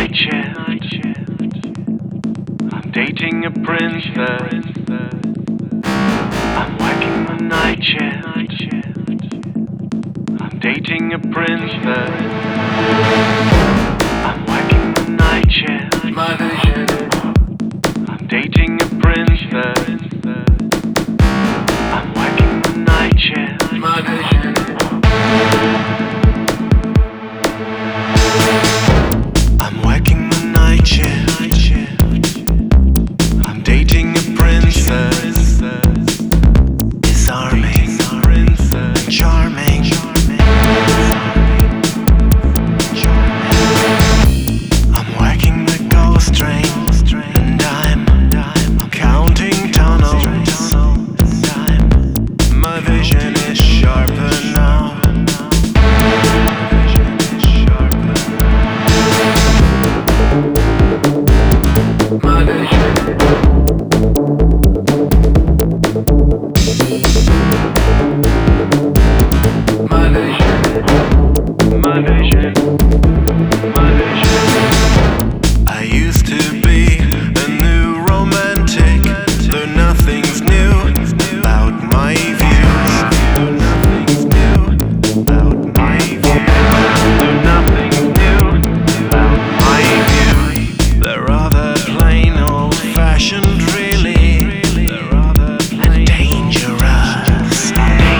night shift. I'm dating a princess. I'm working the night shift. I'm dating a princess. I'm working the night shift. My vision. I'm dating a princess. I'm working the night shift. My vision. I'm working the night shift. I'm dating a princess. Disarming, charming. I'm working the ghost train, and I'm counting tunnels. My vision is sharper now. My vision. My vision. My vision. My vision. I used to be a new romantic, though nothing's new about my views. Though nothing's new about my views. Though nothing's new about my views. They're rather plain old-fashioned, really. They're rather plain dangerous.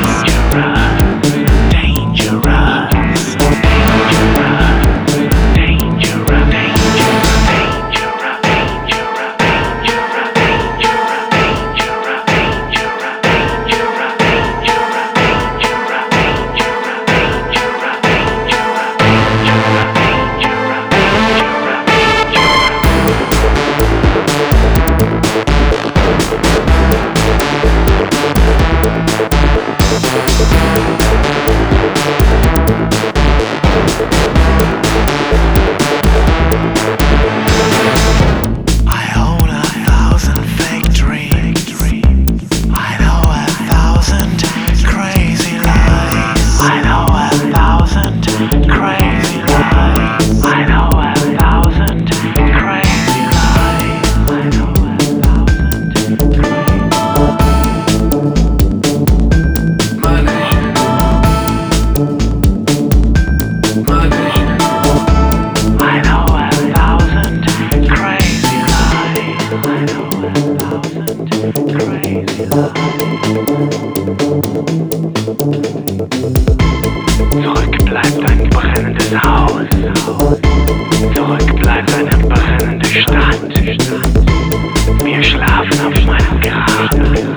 Zurück bleibt ein brennendes Haus. Zurück bleibt eine brennende Stadt. Wir schlafen auf meinem Grab.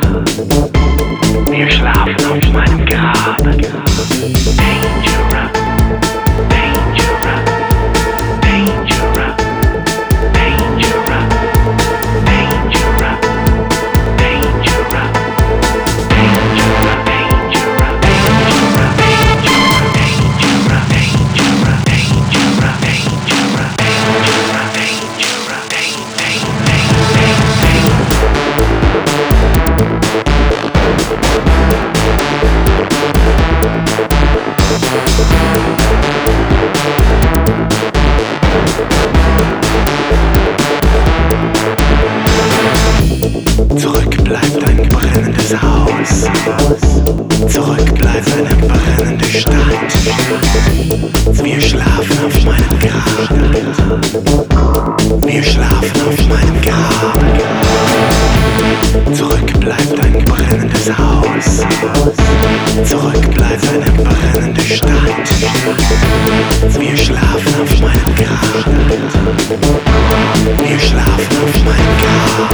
Wir schlafen auf meinem Grab. Dangerous, dangerous, dangerous, dangerous, dangerous, dangerous. Zurück bleibt ein brennendes Haus. Zurück bleibt eine brennende Stadt. Wir schlafen auf meinem Grab. Wir schlafen auf meinem Grab. Zurück bleibt ein brennendes Haus. Zurück bleibt eine brennende Stadt. Wir schlafen auf meinem Grab. Wir schlafen auf meinem Grab.